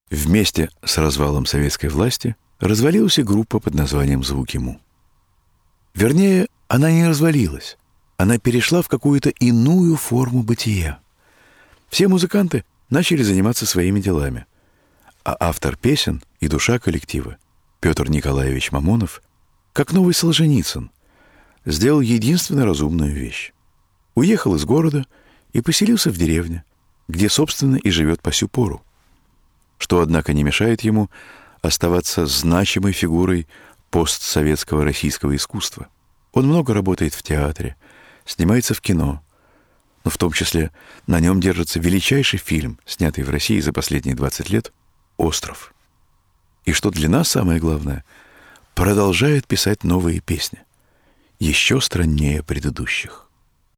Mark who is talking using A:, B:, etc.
A: Вместе с развалом советской власти развалилась и группа под названием «Звуки Му». Вернее, она не развалилась. Она перешла в какую-то иную форму бытия. Все музыканты начали заниматься своими делами. А автор песен и душа коллектива Петр Николаевич Мамонов, как новый Солженицын, сделал единственно разумную вещь. Уехал из города и поселился в деревне, где, собственно, и живет по сю пору. Что, однако, не мешает ему оставаться значимой фигурой постсоветского российского искусства. Он много работает в театре, снимается в кино, но в том числе на нем держится величайший фильм, снятый в России за последние 20 лет «Остров». И что для нас самое главное, продолжает писать новые песни, еще страннее предыдущих.